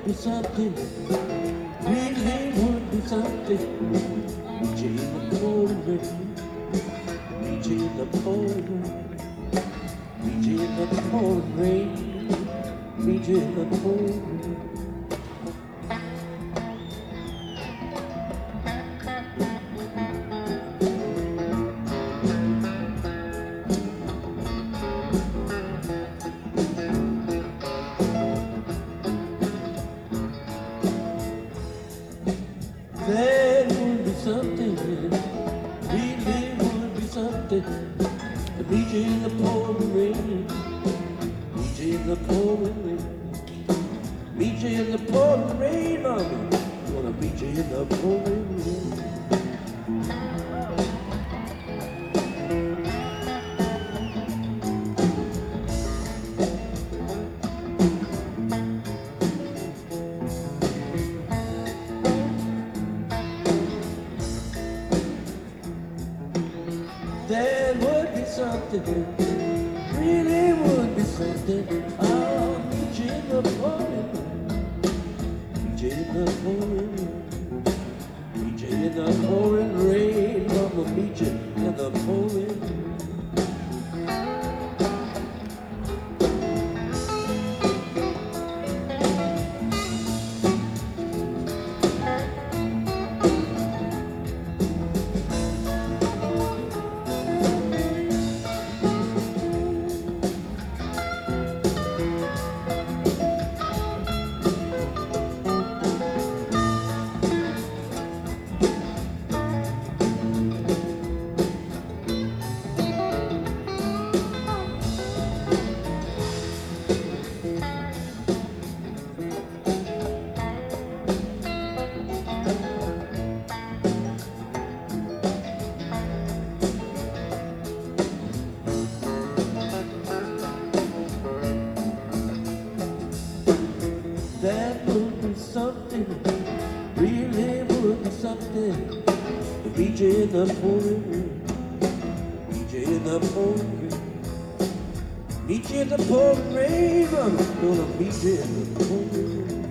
be something, really would be something. Meet you in the pouring rain, meet you in the pouring rain, meet you in the pouring rain, meet you in the pouring rain. That would be something, really would be something. To meet you in the pouring rain, meet you in the pouring rain, meet you in the pouring rain, mama. Gonna meet you in the pouring rain. That would be something, really would be something. I'll meet you in the pouring rain, meet you in the pouring rain, meet you in the pouring rain. Mama, meet you in the pouring rain. That would be something, really would be something. To meet you in the pouring rain, meet you in the pouring rain, meet you in the pouring rain. I'm gonna meet you in the pouring rain.